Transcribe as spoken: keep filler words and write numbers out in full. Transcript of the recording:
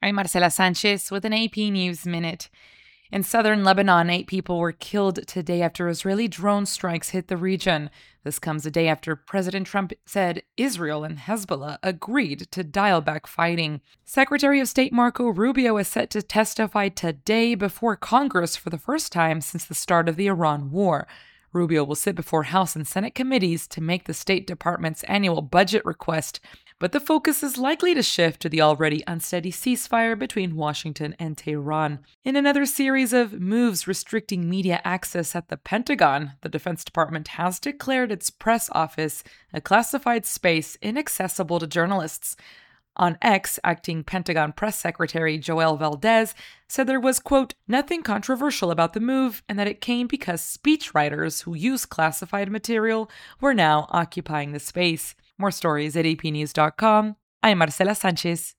I'm Marcela Sanchez with an A P News Minute. In southern Lebanon, eight people were killed today after Israeli drone strikes hit the region. This comes a day after President Trump said Israel and Hezbollah agreed to dial back fighting. Secretary of State Marco Rubio is set to testify today before Congress for the first time since the start of the Iran war. Rubio will sit before House and Senate committees to make the State Department's annual budget request, but the focus is likely to shift to the already unsteady ceasefire between Washington and Tehran. In another series of moves restricting media access at the Pentagon, the Defense Department has declared its press office a classified space inaccessible to journalists. On X, acting Pentagon Press Secretary Joel Valdez said there was, quote, nothing controversial about the move and that it came because speechwriters who use classified material were now occupying the space. More stories at a p news dot com. I'm Marcela Sanchez.